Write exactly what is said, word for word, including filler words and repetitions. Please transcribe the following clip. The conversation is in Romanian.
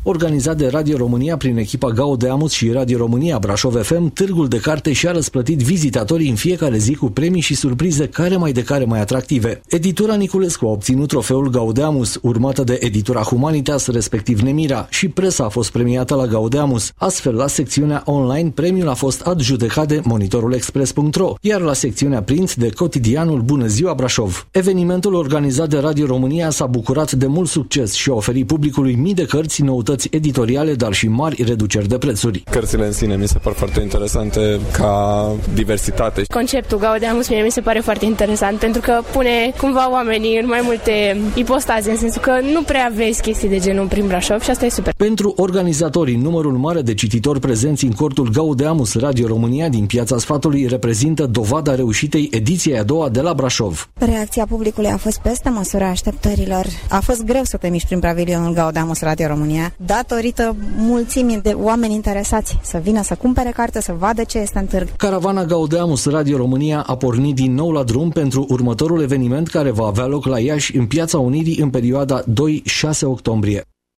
Organizat de Radio România prin echipa Gaudeamus și Radio România Brașov F M, târgul de carte și-a răsplătit vizitatorii în fiecare zi cu premii și surprize care mai de care mai atractive. Editura Niculescu a obținut trofeul Gaudeamus, urmată de editura Humanitas, respectiv Nemira, și presa a fost premiată la Gaudeamus. Astfel, la secțiunea online, premiul a fost adjudecat de monitorul express punct ro, iar la secțiunea print de cotidianul Bună Ziua Brașov. Evenimentul organizat de Radio România s-a bucurat de mult succes și a oferit publicului mii de cărți, noutăți editoriale, dar și mari reduceri de prețuri. Cărțile în sine mi se par foarte interesante ca diversitate. Conceptul Gaudeamus mie mi se pare foarte interesant pentru că pune cumva oamenii în mai multe ipostaze, în sensul că nu prea vezi chestii de genul prin Brașov și asta e super. Pentru organizatorii, numărul mare de cititori prezenți în cortul Gaudeamus Radio România din Piața Sfatului reprezintă dovada reușitei ediției a doua de la Brașov. Reacția publicului a fost peste măsura așteptărilor. A fost greu să te miști prin pavilionul Gaudeamus Radio România, datorită mulțimii de oameni interesați să vină să cumpere carte, să vadă ce este în târg. Caravana Gaudeamus Radio România a pornit din nou la drum pentru următorul eveniment care va avea loc la Iași, în Piața Unirii, în perioada doi șase octombrie.